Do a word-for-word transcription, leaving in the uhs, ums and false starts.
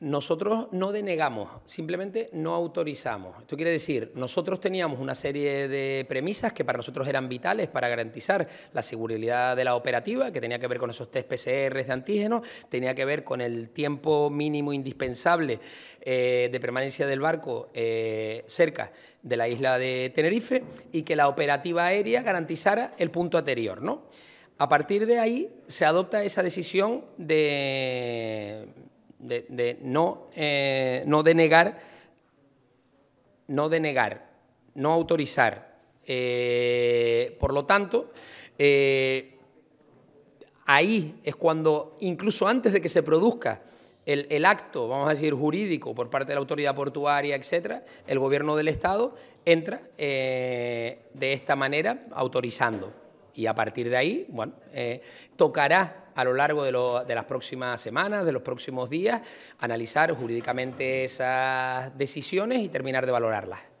nosotros no denegamos, simplemente no autorizamos. Esto quiere decir, nosotros teníamos una serie de premisas que para nosotros eran vitales para garantizar la seguridad de la operativa, que tenía que ver con esos test P C R de antígenos, tenía que ver con el tiempo mínimo indispensable eh, de permanencia del barco eh, cerca de la isla de Tenerife y que la operativa aérea garantizara el punto anterior, ¿no? A partir de ahí se adopta esa decisión de... de, de no, eh, no denegar, no denegar, no autorizar. Eh, por lo tanto, eh, ahí es cuando, incluso antes de que se produzca el, el acto, vamos a decir, jurídico por parte de la autoridad portuaria, etcétera, el Gobierno del Estado entra eh, de esta manera autorizando. Y a partir de ahí, bueno, eh, tocará a lo largo de, lo, de las próximas semanas, de los próximos días, analizar jurídicamente esas decisiones y terminar de valorarlas.